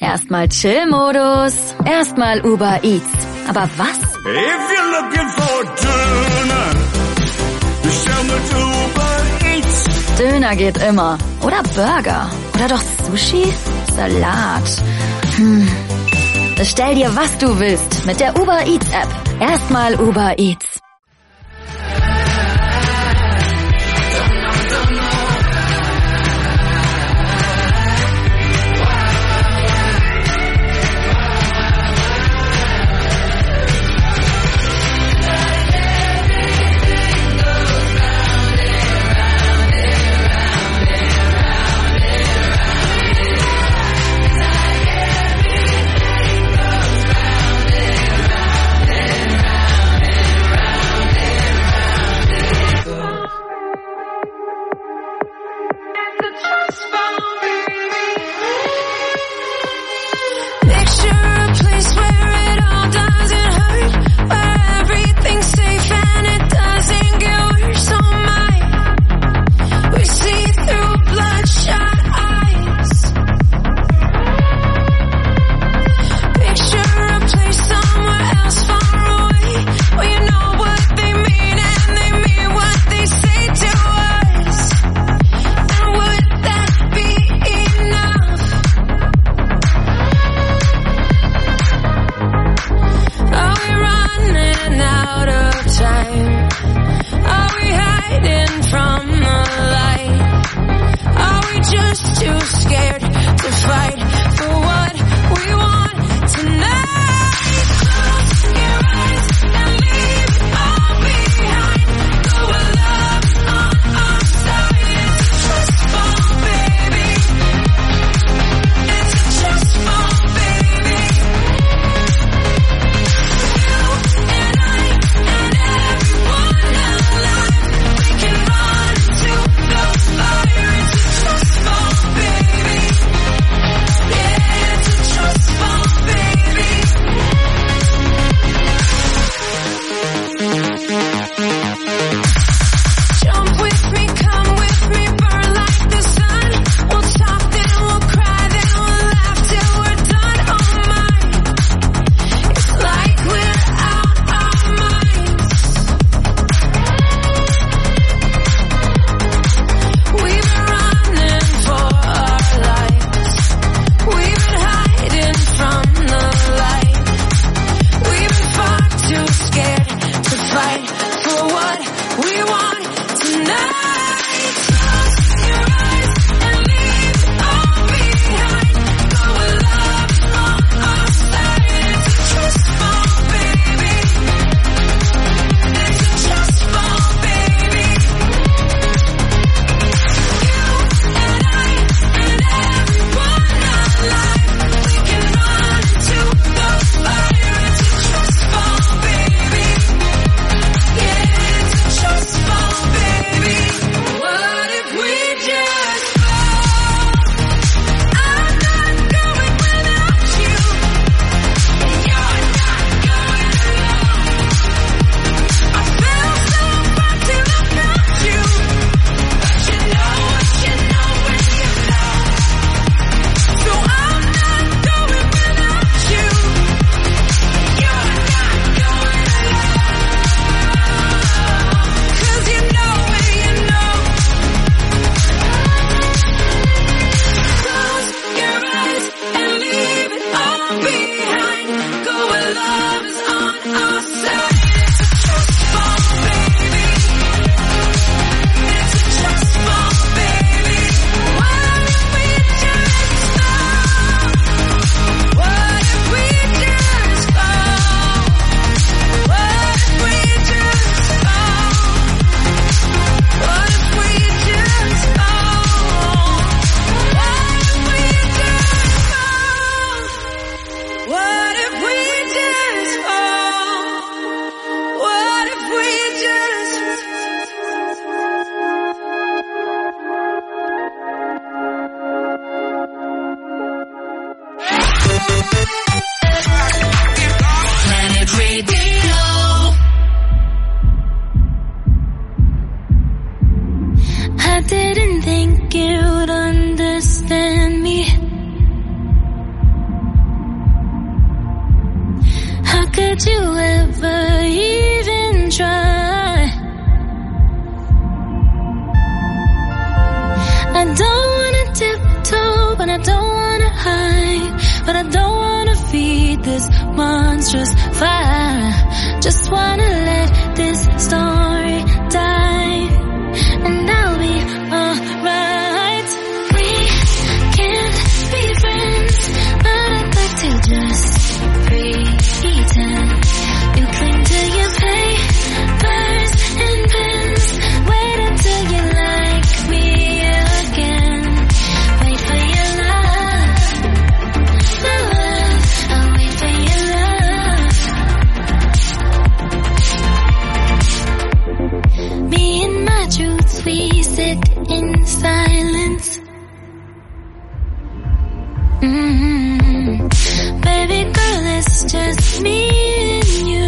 Erstmal Chill-Modus, erstmal Uber Eats. Aber was? If you're looking for Döner, bestell mit Uber Eats. Döner geht immer. Oder Burger. Oder doch Sushi? Salat. Bestell dir, was du willst, mit der Uber Eats App. Erstmal Uber Eats. didn't think you'd understand me. could you ever even try? I don't wanna tiptoe, but I don't wanna hide. But I don't wanna feed this monstrous fire. Just wanna let this story die, and I'll be alright. We can't be friends, but I'd like to just pretend. You cling to your papers and pens. Wait until you like me again. Wait for your love, my love. I'll wait for your love. Me and my truths, we sit in silence. Baby girl, it's just me and you.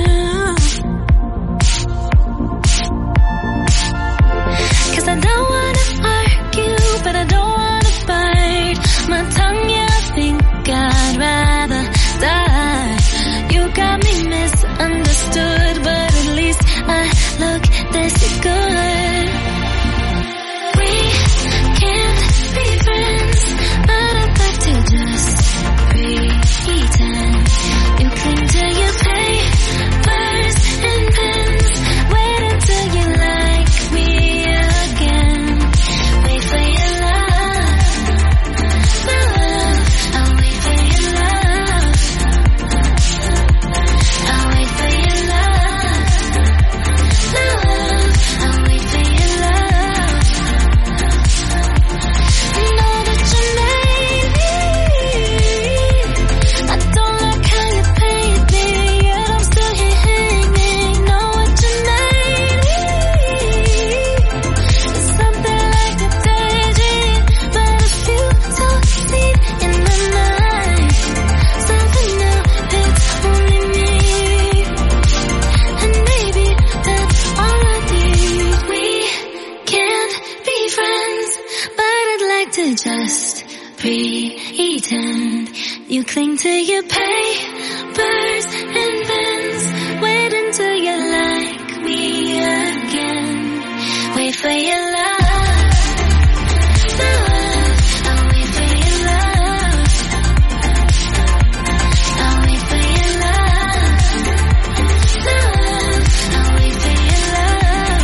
'Cause I don't wanna argue, but I don't wanna fight. My tongue, yeah, I think I'd rather die. You got me misunderstood, but at least I look this good. We can't be friends, but I'd like to just pretend. You cling to your papers and pens. Wait until you like me again. Wait for your love, my love. I'll wait for your love. I'll wait for your love, my love. I'll wait for your love. Know that you made me. I don't like how you paid me, yet I'm still here hanging. Know what you made me. It's something like a daydream, but a few so deep in my mind. Something new, it's only me, and maybe that's all I need. We can't be friends, but I'd like to just pretend. You cling to your papers and pens. Wait until you like me again. Wait for your love, my love. I'll wait for your love. I'll wait for your love, my love. I'll wait for your love.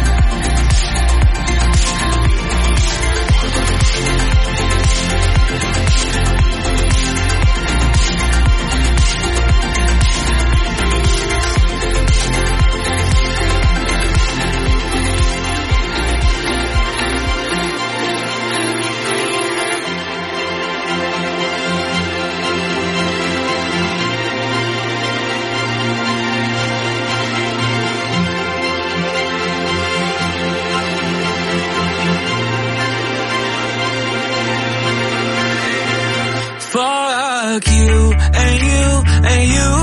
Fuck you and you and you.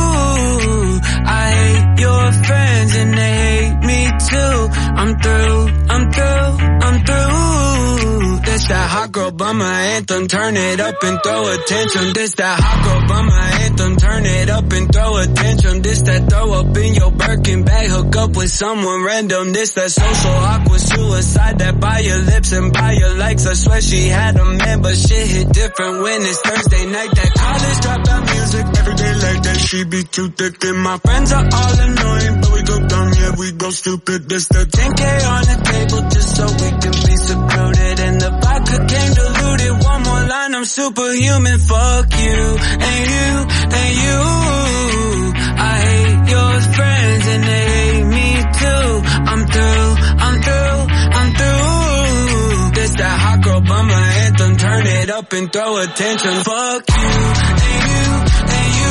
I hate your friends and they hate me too. I'm through, I'm through, I'm through. This that hot girl bummer anthem, turn it up and throw attention. This that hot girl bummer anthem, turn it up and throw attention. This that throw up in your Birkin bag, hook up with someone random. This that social awkward suicide, that by your lips and by your likes. I swear she had a man, but shit hit different when it's Thursday night. That college dropout music every day like that. She be too thick and my friends are all annoying, but we go dumb, yeah, we go stupid. This the 10K on the table just so we can be secluded, and the vodka came diluted. One more line, I'm superhuman. Fuck you and you and you. I hate your friends and they hate me too. I'm through, I'm through, I'm through. This that hot girl bummer anthem, turn it up and throw attention. Fuck you and you and you.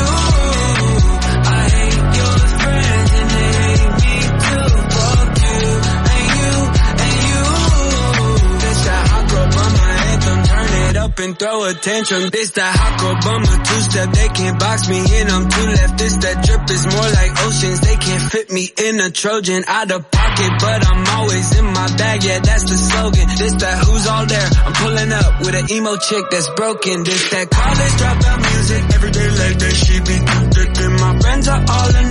I hate your friends and they hate me too. Fuck you and you and you. This that hot girl bummer anthem, turn it up and throw attention. This that hot girl bummer two-step, they can't box me in, I'm too left. This that drip is more like oceans, they can't fit me in a Trojan. Out of pocket, but I'm always in my bag, yeah, that's the slogan. This that who's all there, I'm pulling up with an emo chick that's broken. This that college dropout music every day like that. She be too thick and my friends are all in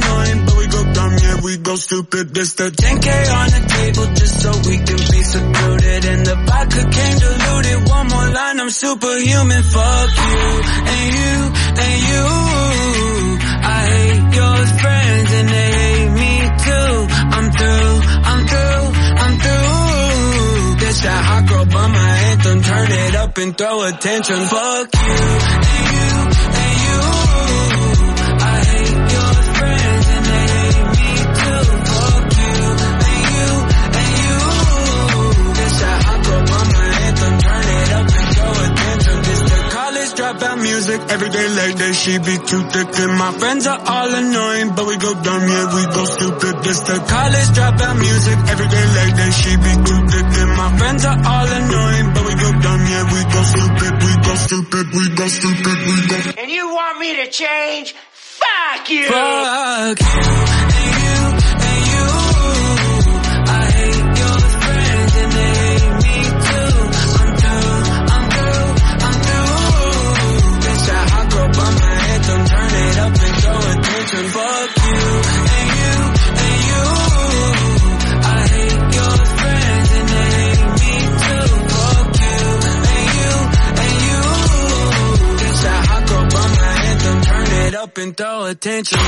stupid. This the 10K on the table just so we can be secluded. And the vodka came diluted. One more line, I'm superhuman. Fuck you, and you, and you. I hate your friends and they hate me too. I'm through, I'm through, I'm through. This that hot girl by my anthem. Turn it up and throw attention. Fuck you, and you, and you. I hate your friends and they hate me too. Fuck you, and you, and you. This that hot girl by my anthem. Turn it up and throw attention. This the college dropout music. Every day late day she be too thick. And my friends are all annoying, but we go dumb, yeah, we go stupid. This the college dropout music. Every day late day she be too thick. And my friends are all annoying, but we go dumb, yeah, we go stupid. We go stupid, we go stupid, we go. And you want me to change? Fuck you! Fuck you, and you, and you. I hate your friends and they hate me too. I'm through, I'm through, I'm through. This that hot girl by my anthem. Turn it up and throw attention. Fuck you, and you, and you. I hate your friends and they hate me too. Fuck you, and you, and you. This that hot girl by my anthem. Turn it up and throw attention.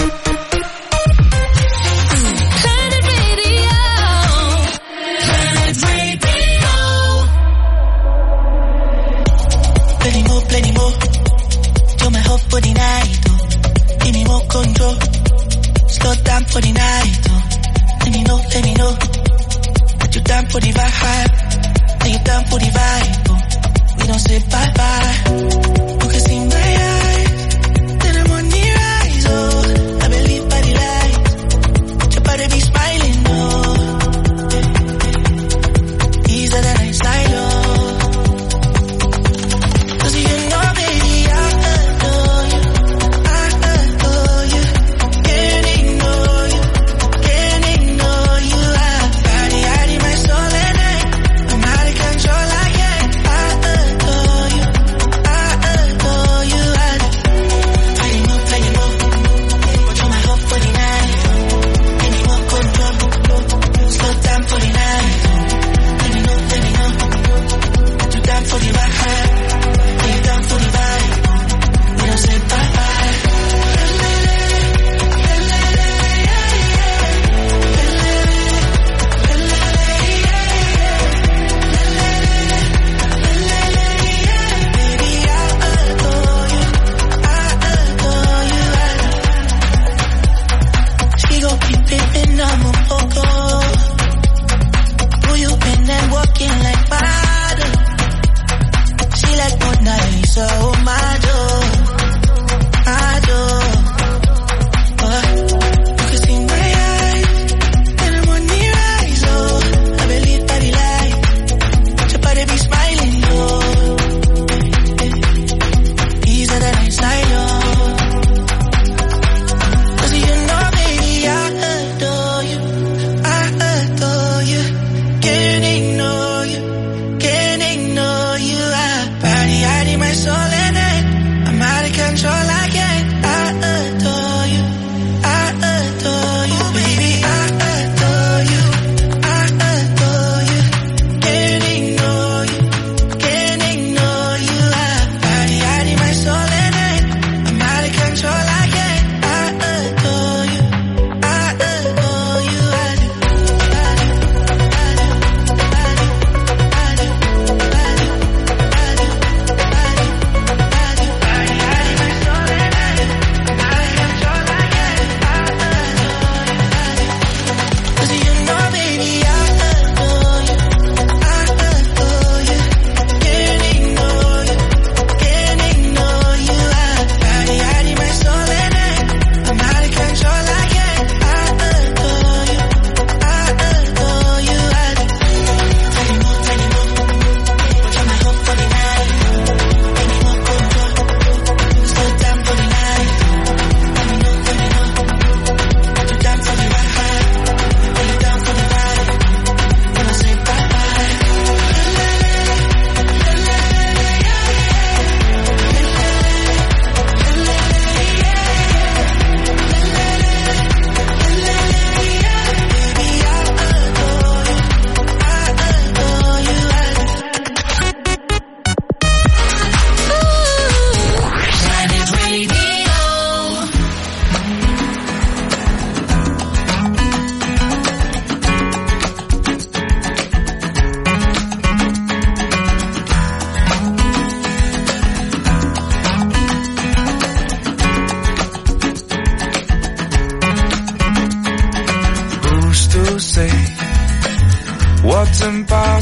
Planet Radio. Planet Radio. Plenty more. You're my hope for the night, oh. Give me more control. Slow down for the night, oh. Let me know. That you down for the vibe. Are you down for the vibe, oh. We don't say bye-bye. You can see my eyes. Then I'm on the rise, oh. I believe by the light. Your body be smiling, oh. These are the nights I love.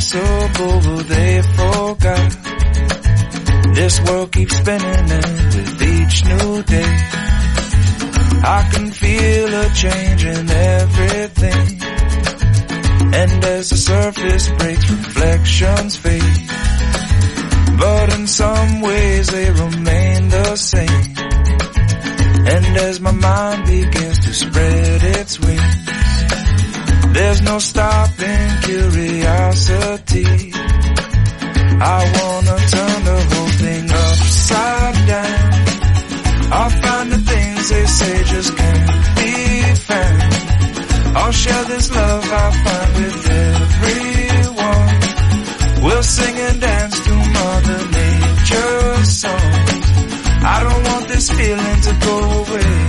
impossible, but they forgot. This world keeps spinning, and with each new day I can feel a change in everything. And as the surface breaks, reflections fade, but in some ways they remain the same. And as my mind begins to spread its wings, there's no stopping curiosity. I wanna turn the whole thing upside down. I'll find the things they say just can't be found. I'll share this love I find with everyone. We'll sing and dance to Mother Nature's songs. I don't want this feeling to go away.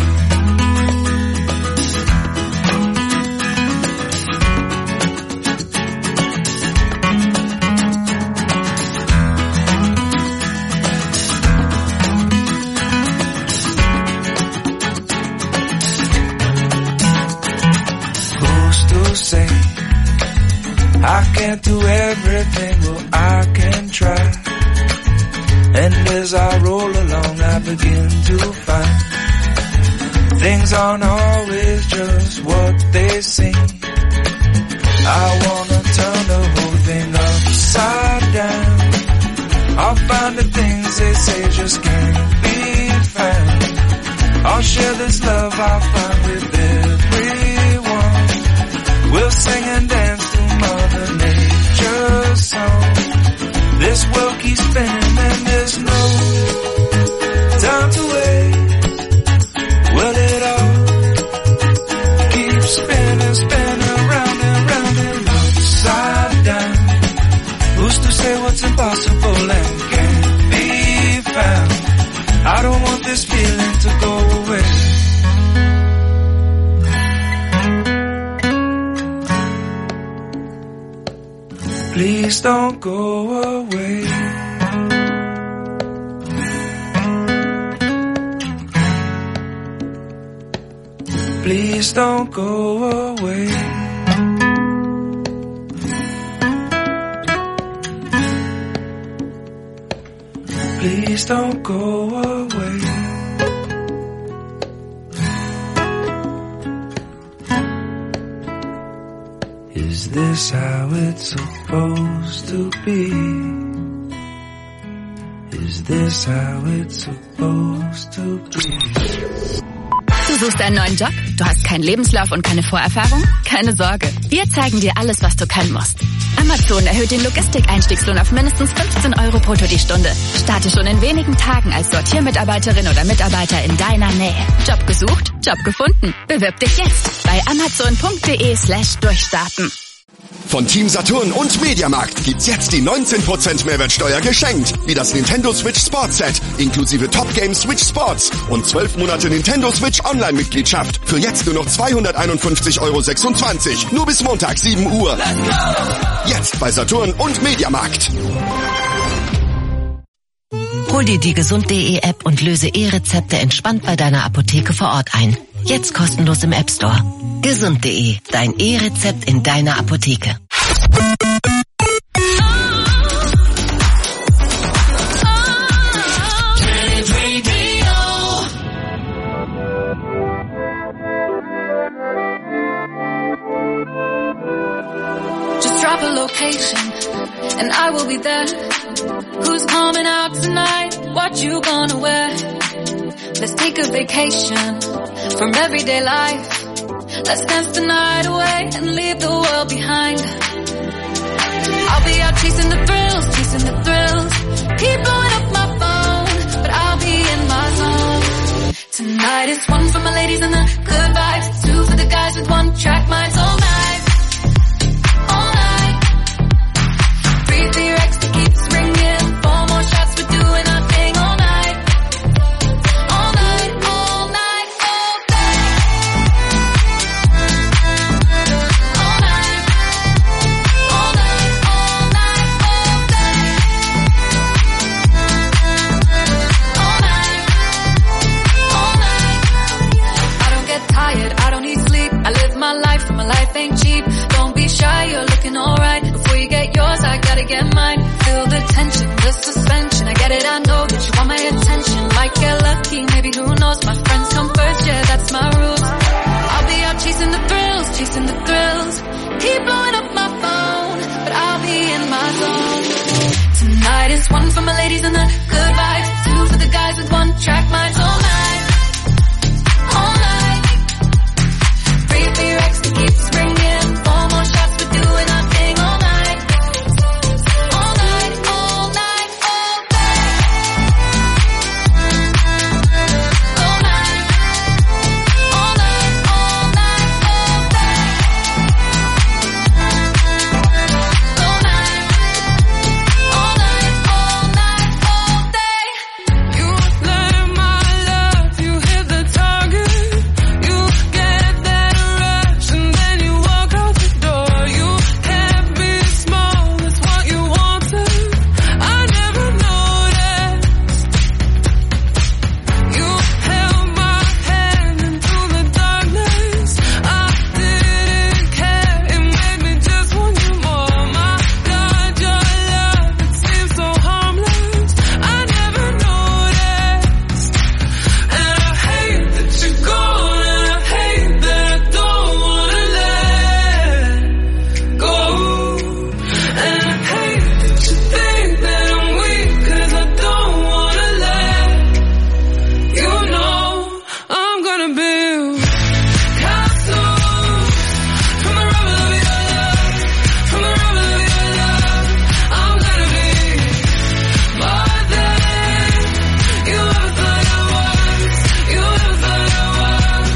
Say I can't do everything, well I can try. And as I roll along I begin to find things aren't always just what they seem. I wanna turn the whole thing upside down. I'll find the things they say just can't be found. I'll share this love I find with everyone. We'll sing and dance to Mother Nature's song. This world keeps spinning and there's no time to wait. Well, it all keeps spinning, spinning round and round and upside down. Who's to say what's impossible and can't be found? I don't want this feeling to go away. Please don't go away. Please don't go away. Please don't go away. Is this how it's supposed to be? Is this how it's supposed to be? Du suchst einen neuen Job? Du hast keinen Lebenslauf und keine Vorerfahrung? Keine Sorge, wir zeigen dir alles, was du können musst. Amazon erhöht den Logistikeinstiegslohn auf mindestens 15 € brutto die Stunde. Starte schon in wenigen Tagen als Sortiermitarbeiterin oder Mitarbeiter in deiner Nähe. Job gesucht? Job gefunden. Bewirb dich jetzt bei amazon.de/durchstarten. Von Team Saturn und Mediamarkt gibt's jetzt die 19% Mehrwertsteuer geschenkt. Wie das Nintendo Switch Sports Set, inklusive Top Game Switch Sports und 12 Monate Nintendo Switch Online-Mitgliedschaft. Für jetzt nur noch 251,26 €. Nur bis Montag 7 Uhr. Let's go! Jetzt bei Saturn und Mediamarkt. Hol dir die gesund.de App und löse E-Rezepte entspannt bei deiner Apotheke vor Ort ein. Jetzt kostenlos im App Store. Gesund.de, dein E-Rezept in deiner Apotheke. Just drop a location and I will be there. Who's coming out tonight? What you gonna wear? Let's take a vacation from everyday life. Let's dance the night away and leave the world behind. I'll be out chasing the thrills, chasing the thrills. Keep blowing up my phone, but I'll be in my zone. Tonight it's one for my ladies and the good vibes, two for the guys with one track minds all night. All night. Breathe for your ex to keep us ringing. 4 more shots, we're doing our thing all night. All night, all night, all day. All night. All night, all night, all day. All night. All night. I don't get tired, I don't need sleep. I live my life ain't cheap. Don't be shy, you're looking alright. Before you get yours, I ladies and the good vibes. Two for the guys with one track minds all night. All night. Free for your ex to keep springing. Four more shots, we're doing our thing all night. All night, all night, all day. All night. All night, all night, all day. All night. All night, all night, all day. You let my love, you hit the target. You get that rush and then you walk out the door. You can't be small, that's what you wanted. I never noticed. You held my hand into the darkness. I didn't care, it made me just want you more. My God, your love, it seems so harmless. I never noticed. And I hate that you're gone, and I hate that I don't wanna let go. And I hate that you think that I'm weak, 'cause I don't wanna let you know. I'm gonna build castles from the rubble of your love, from the rubble of your love. I'm gonna be more than you ever thought I was, you ever thought I was.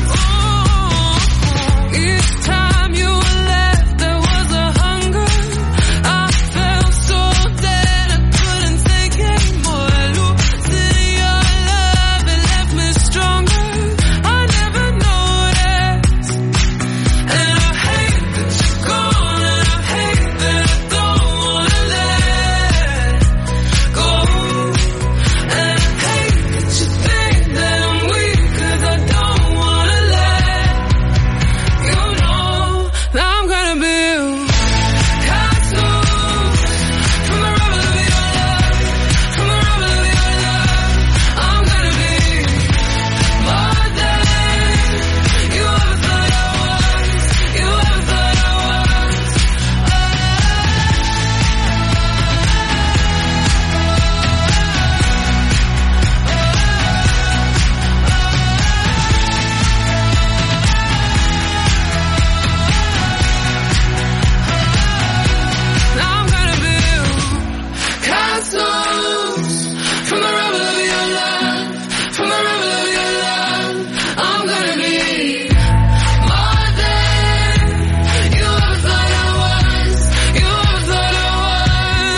Each time you left, there was a hunger. I felt so dead, I couldn't take anymore. Losing your love, it left me stronger. I never noticed. And I hate that you're gone, and I hate that I don't wanna let go. And I hate that you think that I'm weak, 'cause I don't wanna let you know. Now I'm gonna build castles from the rubble of your love, from the rubble of your love. I'm gonna be more than you ever thought I was, you ever thought I was. Now I'm gonna build castles from the rubble of your love, from the rubble of your love. I'm gonna be more than you ever thought I was, you ever thought I was.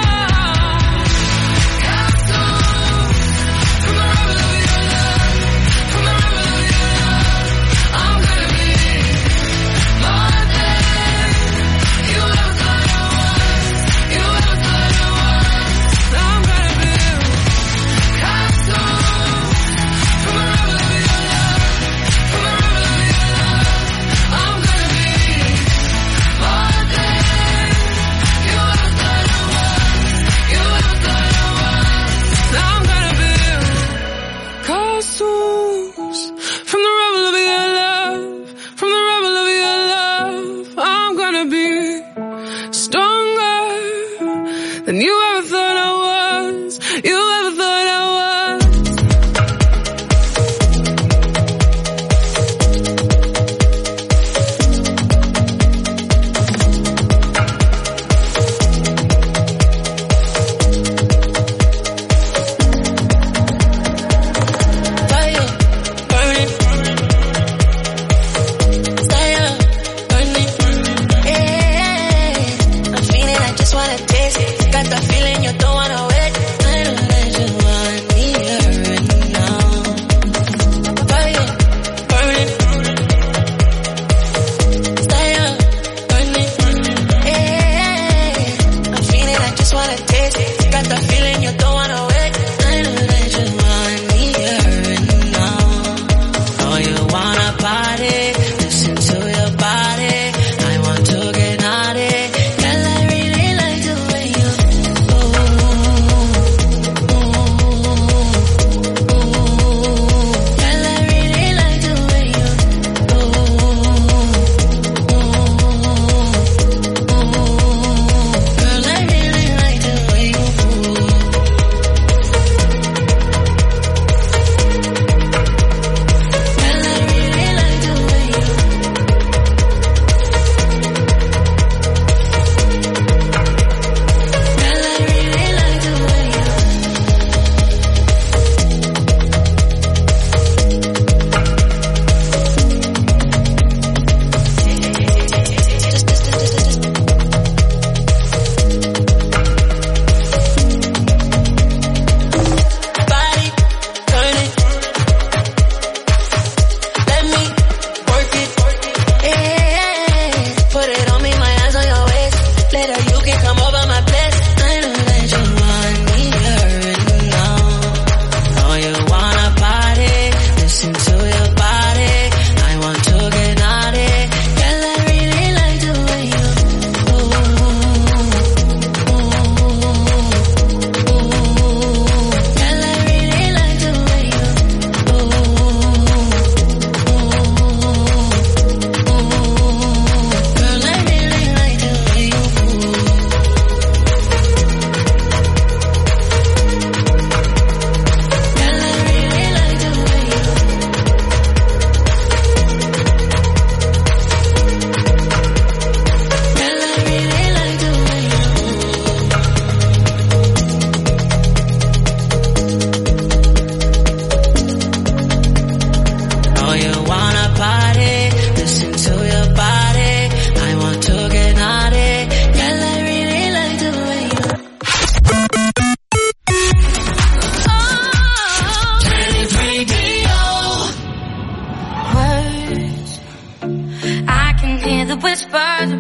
Castles from the rubble of your love, from the rubble of your love. I'm gonna be more than you ever thought I was, you ever thought I was. Now I'm gonna build castles from the rubble of your love, from the rubble of your love. I'm gonna be more than you ever thought I was, you ever thought I was. Now I'm gonna build castles from the rubble of your love, from the rubble of your love. I'm gonna be stronger than you ever thought I was, you ever thought I was. Fire, burning,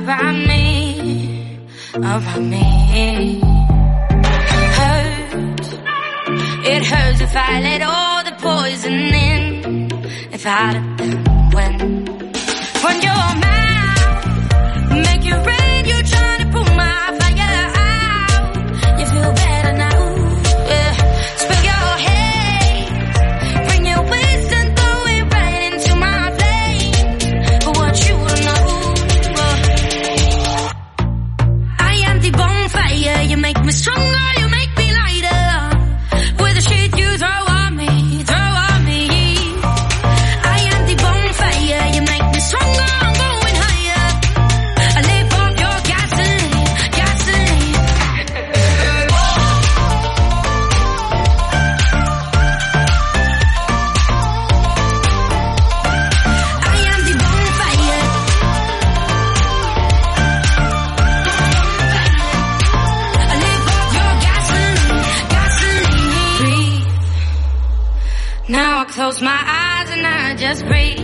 around me. Hurts. It hurts if I let all the poison in. If I'd have done when your mouth make you rain, you trying to pull my fire out. You feel better now. Yeah. Spill your hate, bring your wisdom, throw it right into my flame. But what you don't know, I am the bonfire. You make me stronger, you make me lighter. With the shit you throw on me, I am the bonfire. You make me stronger, I'm going higher. I live off your gasoline. I am the bonfire. I live off your gasoline. Breathe. Now I close my eyes and I just breathe.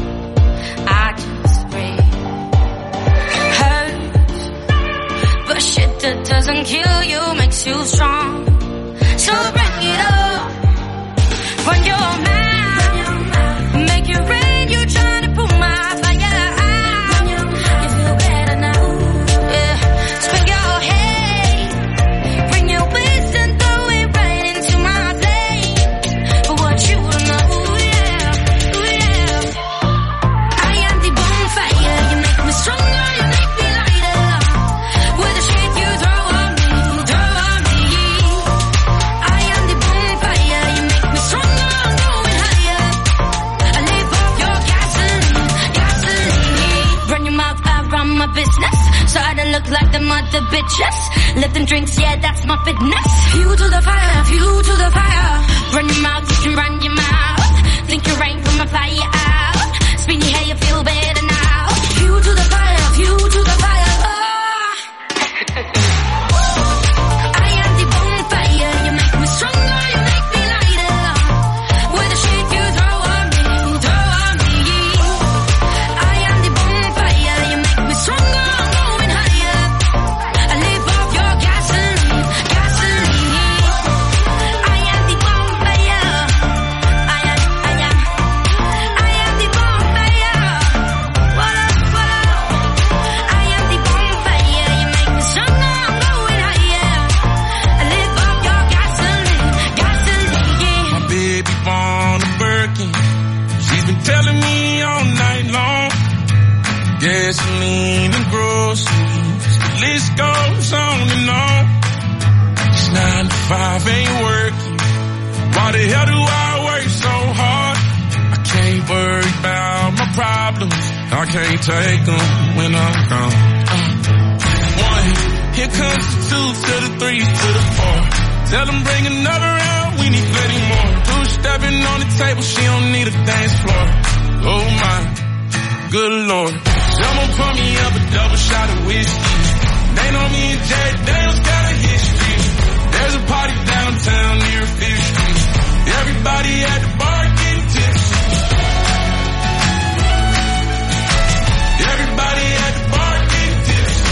Hurts, but shit that doesn't kill you makes you strong. So bring it up. Run your mouth, make it rain. You trying to pull my fire out. You feel better now. Yeah. Spill your hate, bring your wisdom, throw it right into my flame. But what you don't know, I am the bonfire. You make me stronger, you make me lighter. With the shit you throw on me. I am the bonfire. You make me stronger, I'm going higher. I live off your gasoline. Run your mouth, I run my business. So I don't look like the mother bitches. Lifting drinks, yeah, that's my fitness. Fuel to the fire, fuel to the fire. Run your mouth, you can run your mouth. Think you rain from a fire out. Spin your hair, you feel better now. Fuel to the fire, fuel to the fire. I am the bonfire. You make me stronger, you make me lighter. With the shit you throw on me. I am the bonfire. You make me stronger, I'm going higher. I live off your gasoline. I am the bonfire. I am the bonfire. What up? I am the bonfire. You make me stronger, I'm going higher. I live off your gasoline. My baby born a Birkin. She's been telling me all night long. Gasoline and groceries. The list goes on and on. This 9 to 5 ain't working. Why the hell do I work so hard? I can't worry about my problems. I can't take them when I'm gone. 1, here comes the 2 to the 3 to the 4. Tell them bring another round, we need plenty more. 2 stepping on the table, she don't need a dance floor. Oh my, good lord. Someone pour me up a double shot of whiskey. They know me and Jack Daniels got a history. There's a party downtown near 5th Street. Everybody at the bar getting tipsy. Everybody at the bar getting tipsy.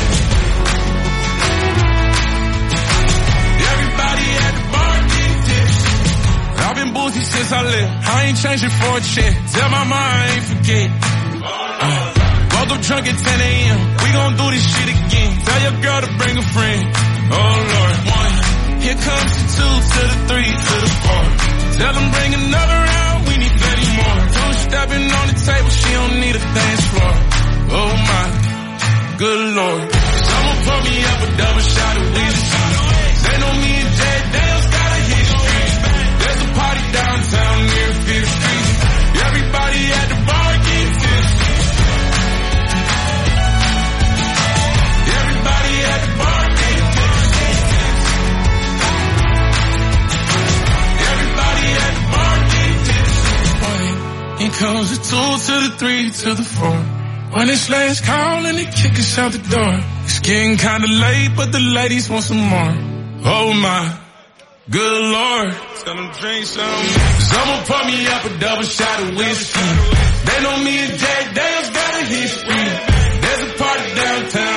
Everybody at the bar getting tipsy. I've been boozy since I left. I ain't changing for a check. Tell my mom I ain't forget. Woke up drunk at 10 a.m. We gon' do this shit again. Tell your girl to bring a friend. Oh Lord. 1, here comes the 2 to the 3 to the 4. Tell them bring another round, we need plenty more. 2 stepping on the table, she don't need a dance floor. Oh my, good lord. Someone pour me up a double shot of whiskey. They know me and Jack Daniels got a history. There's a party downtown near 5th Street. Everybody at the bar getting tipsy. Everybody at the bar getting tipsy. Everybody at the bar getting tipsy. Here comes the 2 to the 3 to the 4. When it's last call and they kick us out the door. It's getting kinda late, but the ladies want some more. Oh my, good lord. Tell them drink some. Someone pour me up a double shot of whiskey. They know me and Jack Daniels got a history. There's a party downtown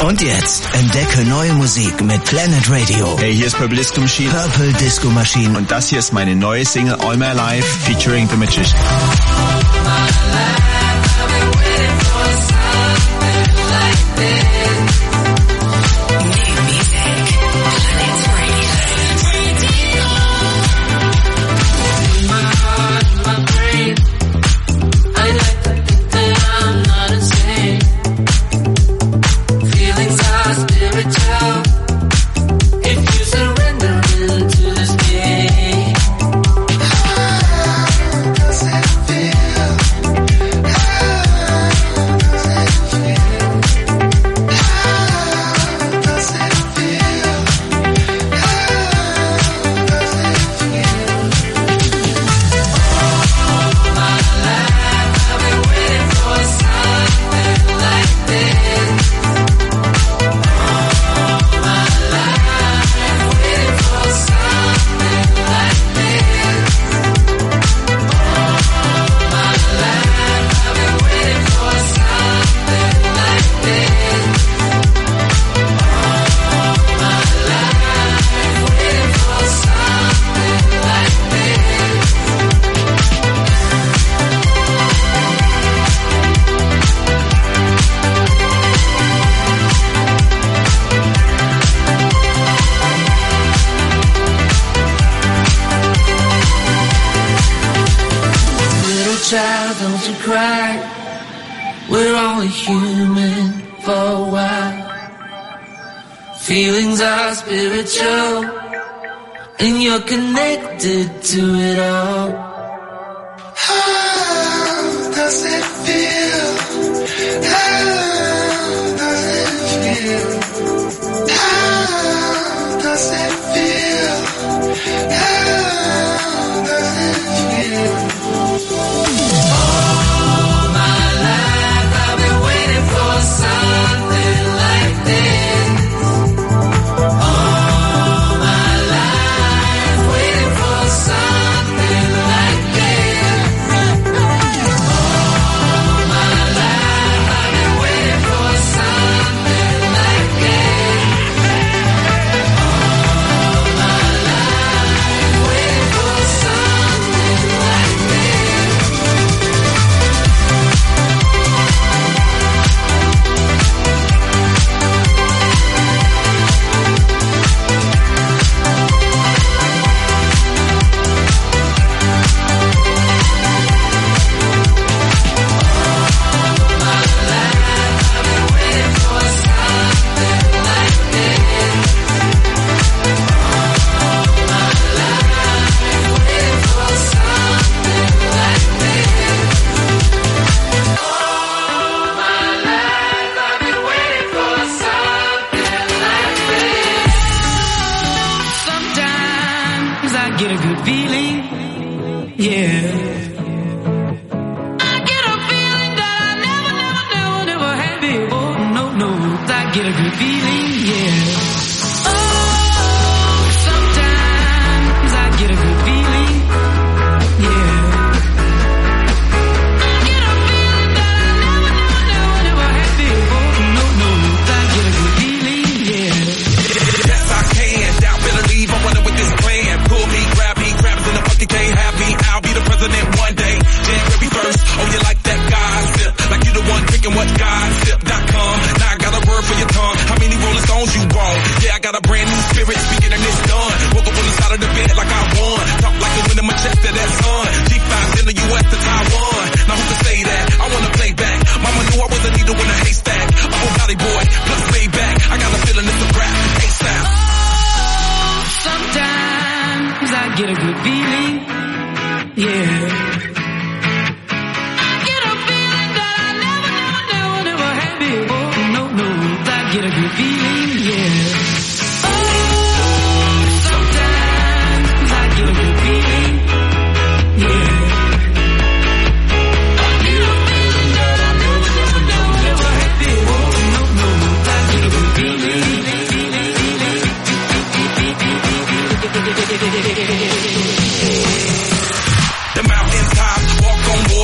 Und jetzt entdecke neue Musik mit Planet Radio. Hey, hier ist Purple Disco Machine. Purple Disco Machine. Und das hier ist meine neue Single All My Life featuring The Magician. Feelings are spiritual, and you're connected to it all. How does it feel? How does it feel? How does it feel? How does it feel? All my life I've been waiting for something like this.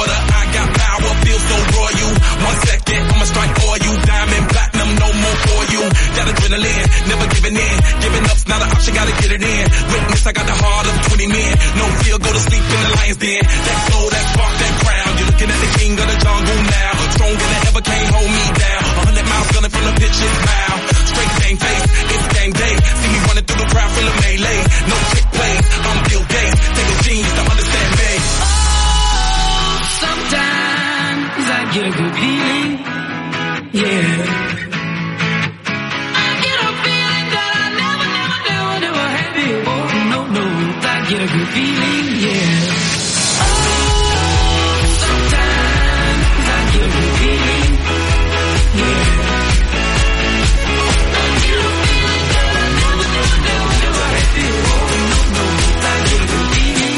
For you, 1 second, I'ma strike for you. Diamond, platinum, no more for you. lion's den. That soul, that spark, that crown. You're looking at the king of the jungle now. Stronger than ever, can't hold me down. 100 miles gunning from the pitch's mouth. Straight gang face, it's gang day. See me running through the crowd full of melee. No trick plays, I'm Bill Gates. Take a genius to understand me. Oh, sometimes I get a good feeling, yeah. Get a good feeling, yeah. Oh, sometimes I get a good feeling, yeah. I get a feeling that I never had before. No, I get a good feeling.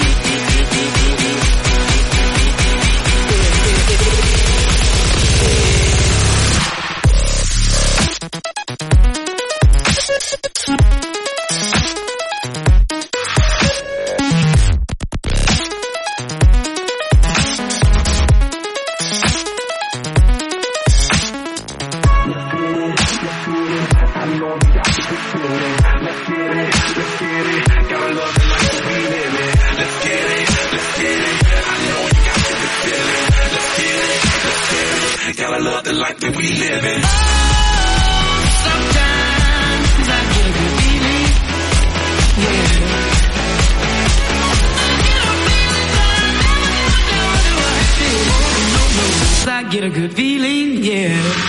Get a good feeling, yeah.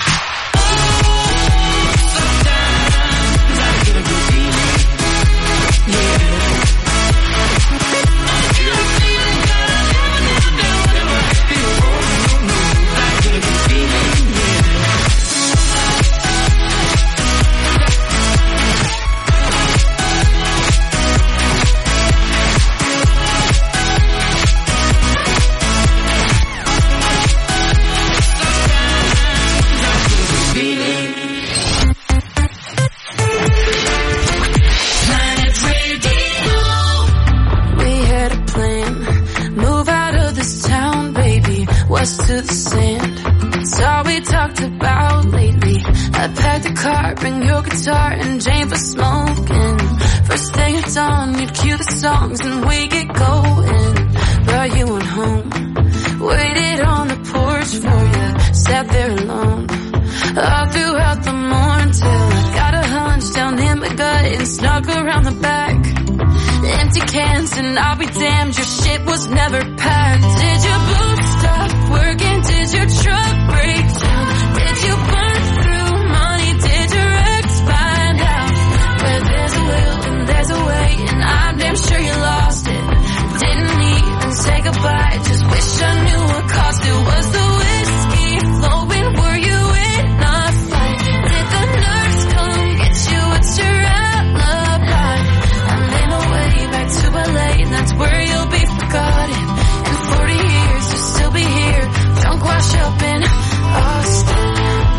To the sand, it's all we talked about lately. I packed a car, bring your guitar and Jane for smoking. First thing at dawn, you'd cue the songs and we get going. But you went home, waited on the porch for you, sat there alone all throughout the morning till I got a hunch down in my gut and snuck around the back. Empty cans and I'll be damned, your shit was never packed. Did your boots stop working? Did your truck break down? Did you burn through money? Did your ex find out? Where there's a will and there's a way, and I'm damn sure you lost it. Didn't even say goodbye, just wish I knew what cost it. Was the whiskey flowing? Were you in a fight? Did the nurse come get you? What's your alibi? I made my way back to LA, and that's where you'll be forgotten. In 40 years you'll still be here, drunk, wash up in Austin.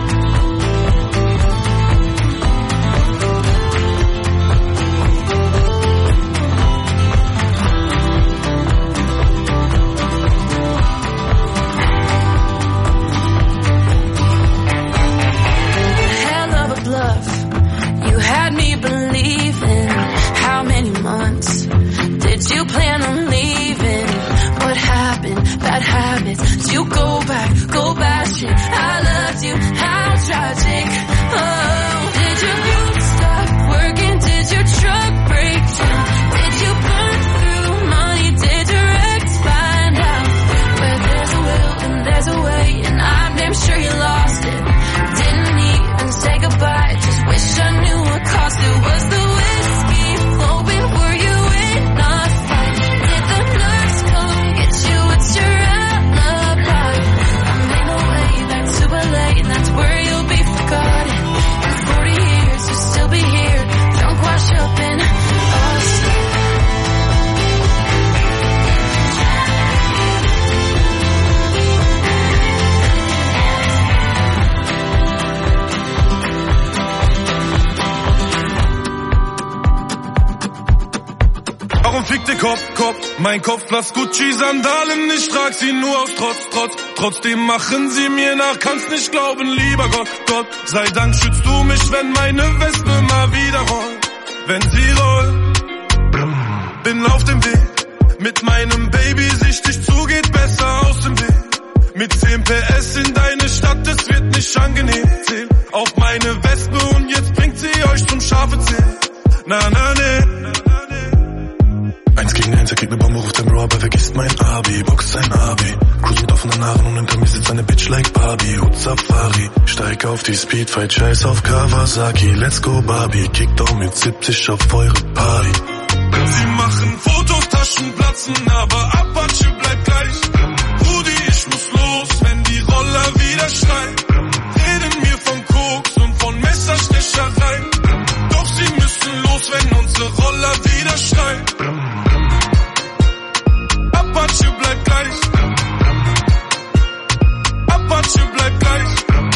Hell of a bluff, you had me believing. How many months did you plan on leaving? What happened? Bad habits. Did you go back? Go bashing. I loved you. How tragic. Oh, did your boots stop working? Did your truck break down? Did you burn through money? Did your ex find out? Where there's a will and there's a way, and I'm damn sure you lost it. Didn't even say goodbye, just wish I knew what cost it. Was the whiskey flowing? Were you in a fight? Did the nurse come get you? What's your alibi? I made my way back to LA, and that's where you'll be forgotten. In 40 years you'll still be here, drunk, wash up in Austin. Warum fickt der Kopf? Mein Kopf blass Gucci-Sandalen, ich trag sie nur aus Trotz. Trotzdem machen sie mir nach, kannst nicht glauben, lieber Gott sei Dank schützt du mich, wenn meine Wespe mal wieder rollt. Wenn sie rollt, bin auf dem Weg Mit meinem Baby sicht ich zu, geht besser aus dem Weg. Mit 10 PS in deine Stadt, es wird nicht angenehm. Zähl auf meine Wespe und jetzt bringt sie euch zum scharfe Zählen. Na, na, ne. 1 gegen 1, er kriegt ne Bombe, ruft ein Bro, aber vergisst mein Abi. Boxt sein Abi, cruise mit offenen Haaren und hinter mir sitzt eine Bitch like Barbie. Hut Safari, steig auf die Speedfight, scheiß auf Kawasaki. Let's go Barbie, Kickdown mit 70 auf eure Party. Sie machen Fotos, Taschen platzen, aber Apache bleibt gleich. Rudi, ich muss los, wenn die Roller wieder schreien. Reden mir von Koks und von Messerstecherei. Doch sie müssen los, wenn unsere Roller wieder schreien. Apache bleibt gleich. Apache bleibt gleich.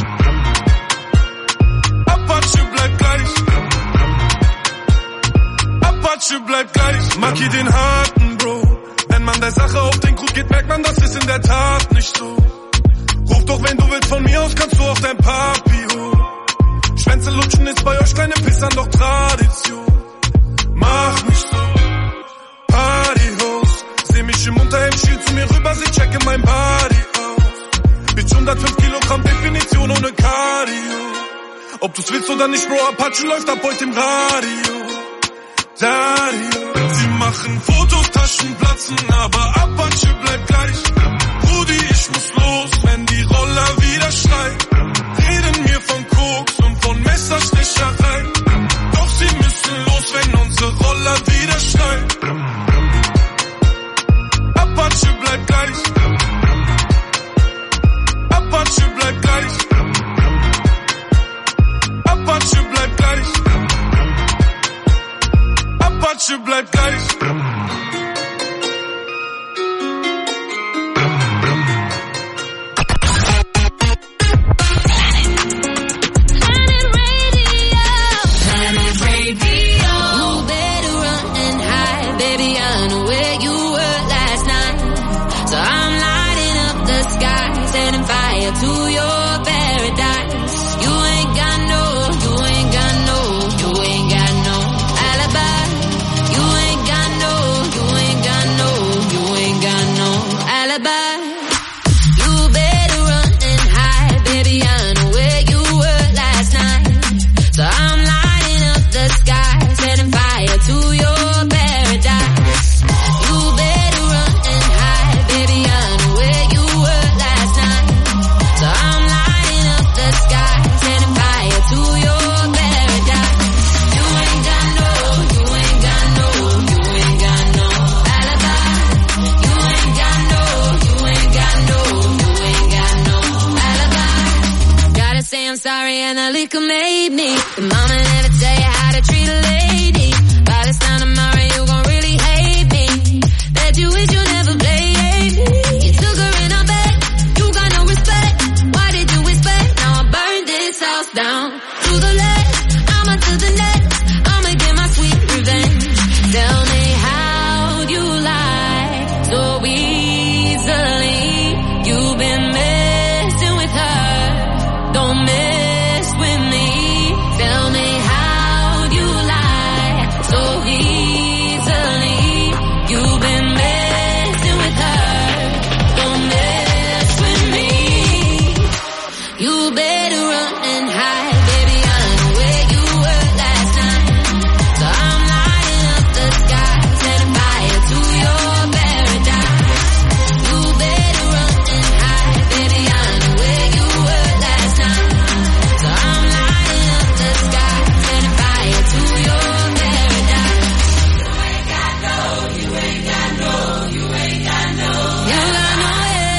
Apache bleibt gleich. Apache bleibt gleich. Maki den harten Bro. Wenn man der Sache auf den Grund geht, merkt man, das ist in der Tat nicht so. Ruf doch, wenn du willst, von mir aus kannst du auch dein Papi holen. Schwänze lutschen ist bei euch kleine Pissern doch Tradition. Mach nicht so. Partyhost. Seh mich im Unterhemd, schiel zu mir rüber, sie checke mein Body aus. Bitch 105 Kilogramm, Definition ohne Cardio. Ob du's willst oder nicht, Bro, Apache läuft ab heute im Radio. Dario. Sie machen Fotos, Taschen platzen, aber Apache bleibt gleich. Rudi, ich muss los, wenn die Roller wieder schreien. Reden mir von Koks und von Messerstecherei. Doch sie müssen los, wenn unsere Roller wieder schreien. Apache bleibt gleich. Apache bleibt gleich. Apache bleibt gleich. Apache bleibt gleich. To your paradise. You ain't got no, you ain't got no, you ain't got no alibi. You ain't got no, you ain't got no, you ain't got no alibi. You better run and hide, baby, I know where you were last night. So I'm lighting up the sky, setting fire to your paradise. You better run and hide, baby, I know where you were last night. So I'm lighting up the sky, setting fire to your paradise. You ain't got no, you ain't got no, you ain't got no alibi. You ain't got no, you ain't got no, you ain't got no alibi. Gotta say I'm sorry and the liquor made me. The mama never tell you how to treat a lady. By this time tomorrow you gon' really hate me. Bet you wish you never played me. You took her in her bed, you got no respect. Why did you expect? Now I burn this house down to the left. I'ma to the next. I'ma get my sweet revenge. Tell me how you lie so easily. You've been messing with her. Don't mess with me. Tell me how you lie so easily. You've been messing with her. Don't mess with me. You better run and hide, baby, I know where you were last night. So I'm lighting up the sky, setting fire to your paradise. You better run and hide, baby, I know where you were last night. So I'm lighting up the sky, setting fire to your paradise. You ain't got no, you ain't got no, you ain't got no. You got no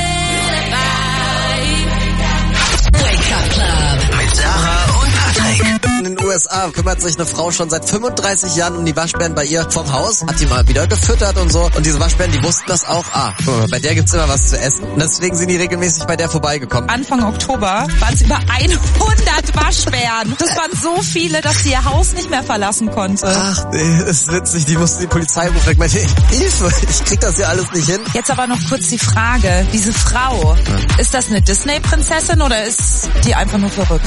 alibi. Wake Up Club mit Sarah und Patrick. In den USA kümmert sich eine Frau schon seit 35 Jahren um die Waschbären bei ihr vom Haus, hat die mal wieder gefüttert und so. Und diese Waschbären, die wussten das auch. Guck mal, bei der gibt's immer was zu essen. Und deswegen sind die regelmäßig bei der vorbeigekommen. Anfang Oktober waren es über 100 Waschbären. Das waren so viele, dass sie ihr Haus nicht mehr verlassen konnte. Ach nee, das ist witzig. Die mussten die Polizei rufen. Ich meinte, Hilfe, ich krieg das hier alles nicht hin. Jetzt aber noch kurz die Frage, diese Frau, ist das eine Disney-Prinzessin oder ist die einfach nur verrückt?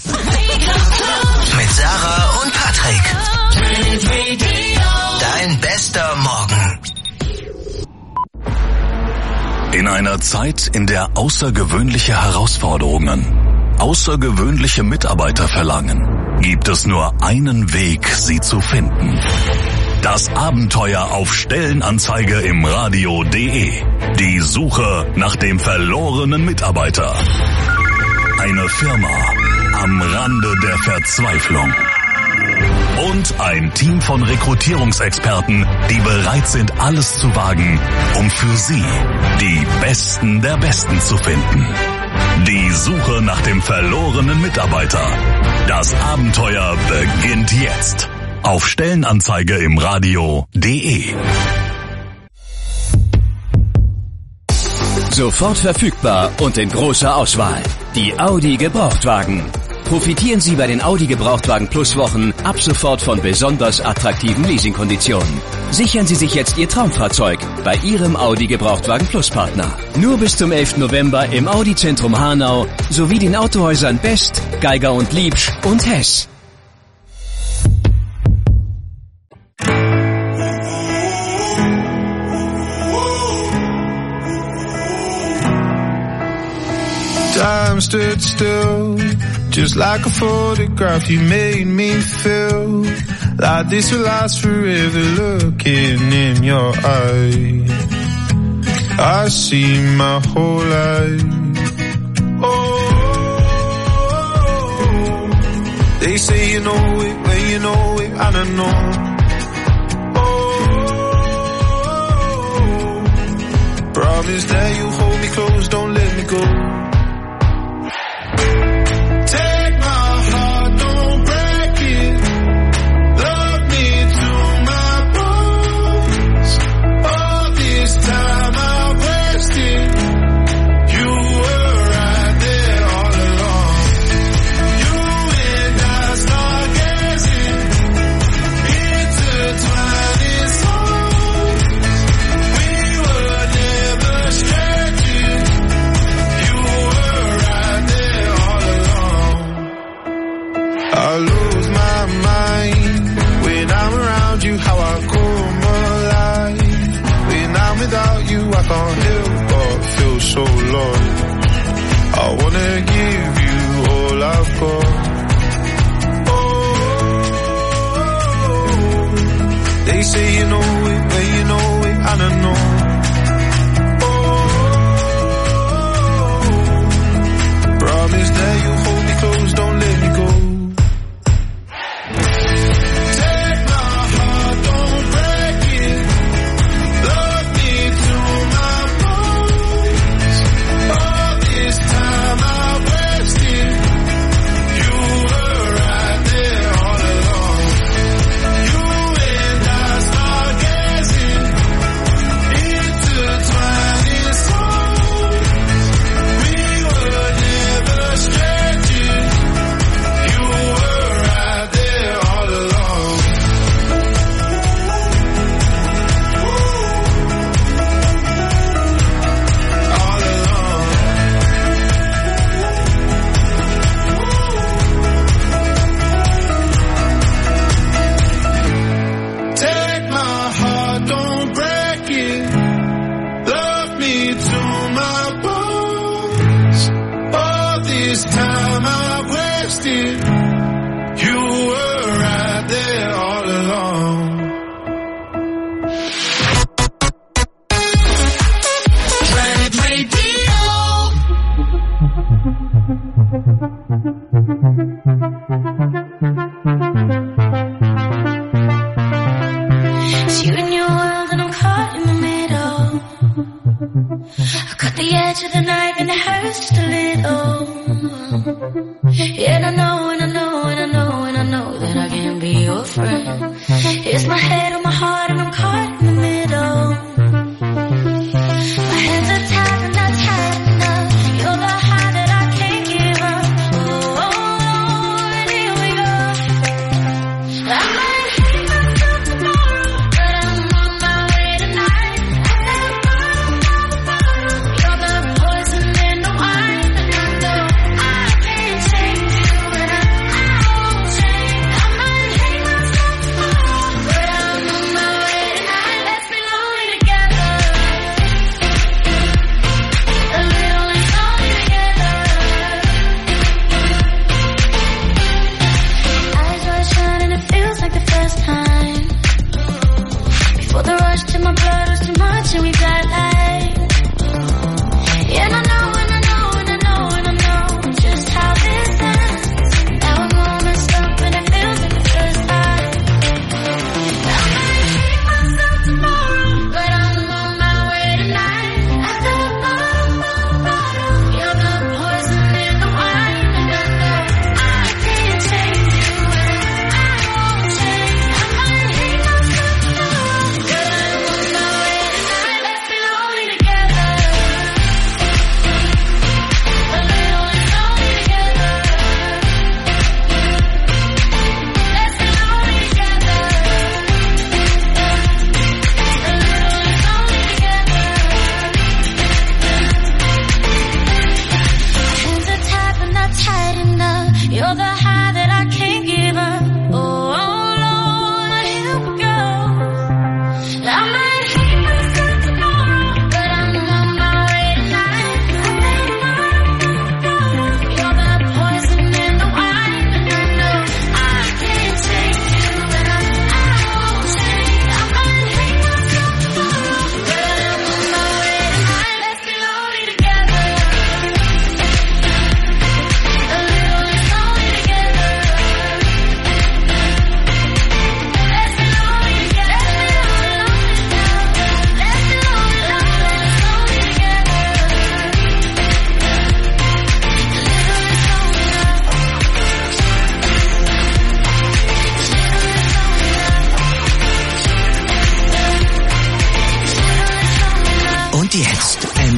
Mit Sarah und Patrick. Dein bester Morgen. In einer Zeit, in der außergewöhnliche Herausforderungen, außergewöhnliche Mitarbeiter verlangen, gibt es nur einen Weg, sie zu finden. Das Abenteuer auf Stellenanzeige im Radio.de. Die Suche nach dem verlorenen Mitarbeiter. Eine Firma am Rande der Verzweiflung. Und ein Team von Rekrutierungsexperten, die bereit sind, alles zu wagen, um für Sie die Besten der Besten zu finden. Die Suche nach dem verlorenen Mitarbeiter. Das Abenteuer beginnt jetzt. Auf Stellenanzeige im Radio.de. Sofort verfügbar und in großer Auswahl. Die Audi Gebrauchtwagen. Profitieren Sie bei den Audi Gebrauchtwagen Plus Wochen ab sofort von besonders attraktiven Leasingkonditionen. Sichern Sie sich jetzt Ihr Traumfahrzeug bei Ihrem Audi Gebrauchtwagen Plus Partner. Nur bis zum 11. November im Audi Zentrum Hanau sowie den Autohäusern Best, Geiger und Liebsch und Hess. Time stood still, just like a photograph. You made me feel like this will last forever. Looking in your eyes, I see my whole life. Oh, they say you know it when you know it, and I know. Oh, promise that you hold me close, don't let me go. I can't help but feel so lost. I wanna give you all I've got. Oh, they say you know it when you know it, and I know. Oh, promise that you hold me close, don't let me go.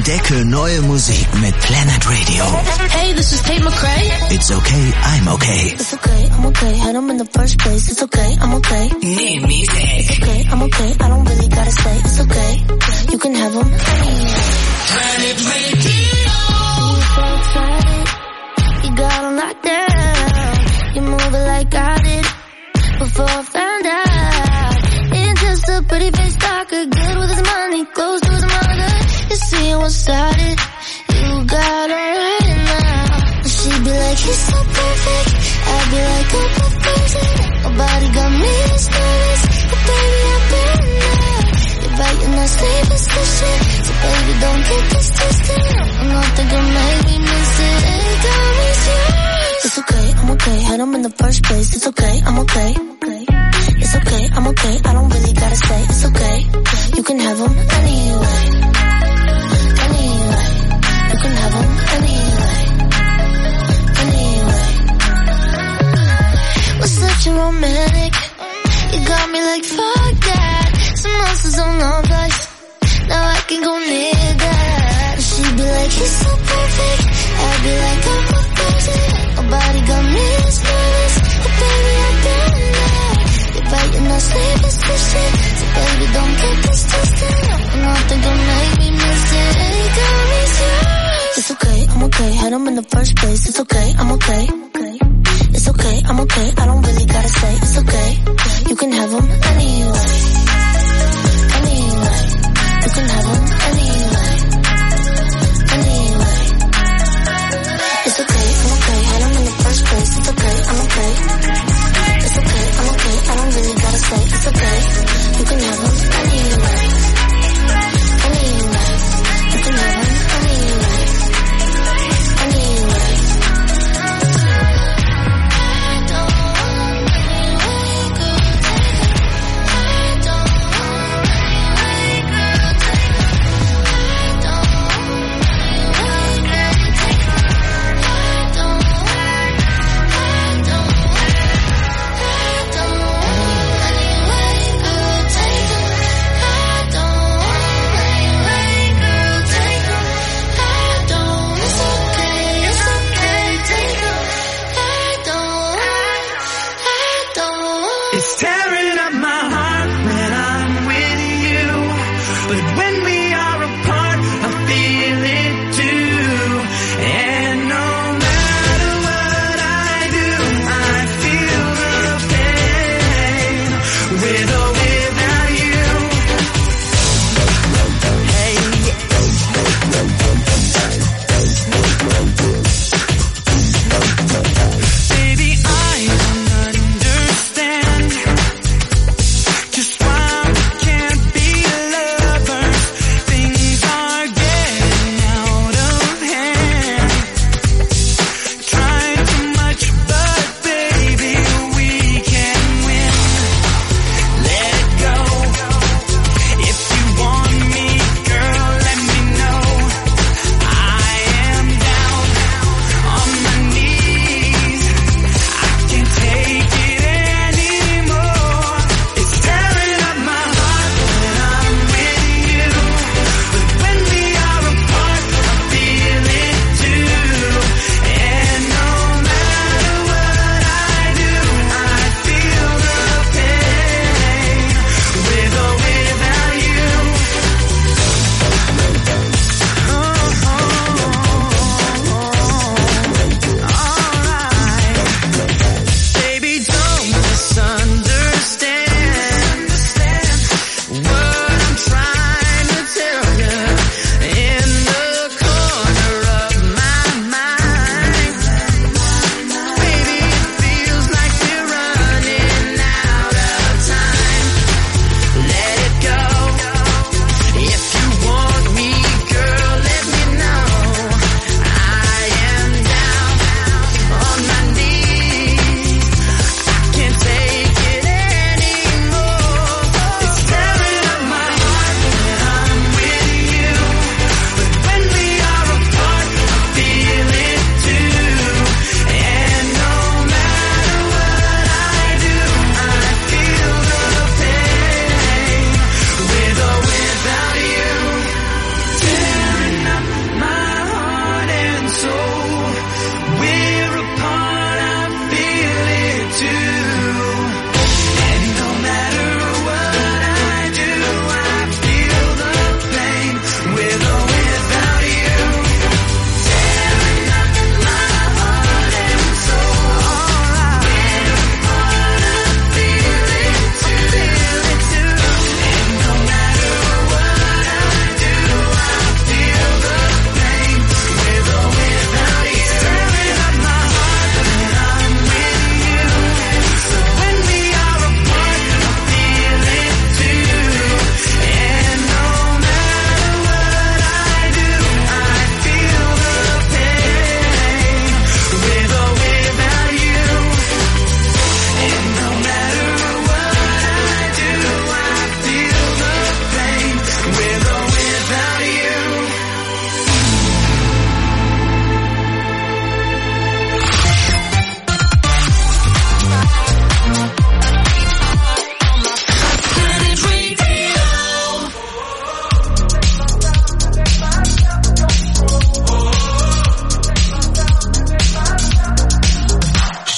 Entdecke neue Musik mit Planet Radio. Hey, this is Tate McRae. It's okay, I'm okay. It's okay, I'm okay. Had them in the first place. It's okay, I'm okay. New music. It's okay, I'm okay. I don't really gotta say. It's okay. You can have them. Planet Radio. You're so excited. You got them locked down. You move it like I did before I found out. It's just a pretty face talker, good with his money, close to his mother. You see what's started. You got her right now. She'd be like, he's so perfect. I'd be like, oh, perfect. Nobody got me as nervous. But baby, I've been there. You're biting that sleep position. So baby, don't get this twisted. I'm not thinking maybe miss it. It got me serious. It's okay, I'm okay. Had them in the first place. It's okay, I'm okay. It's okay, I'm okay. I don't really gotta say. It's okay. You can have them anyway. Anyway. You can have them anyway. Anyway. Was such a romantic. You got me like fuck that. Someone else's own advice. Now I can go near that. She'd be like, he's so perfect. I'd be like, I'm perfect. Nobody got me as nervous. But baby, I've been there. You're biting that sleep position. So baby, don't get this twisted. I'm not thinking maybe miss it. It got me serious. It's okay, I'm okay. Had them in the first place. It's okay, I'm okay. It's okay, I'm okay. I don't really gotta say. It's okay. You can have them anyway. Anyway. You can have them anyway. Anyway. It's okay, I'm okay. Had them in the first place. It's okay, I'm okay. It's okay, I'm okay. I don't really gotta say. It's okay. You can have them anyway. Anyway. You can have them anyway. Anyway. I don't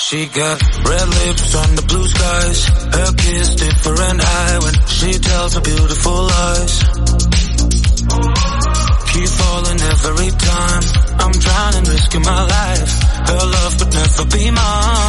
She got red lips on the blue skies. Her kiss different eye when she tells her beautiful lies. Keep falling every time I'm drowning, risking my life. Her love would never be mine.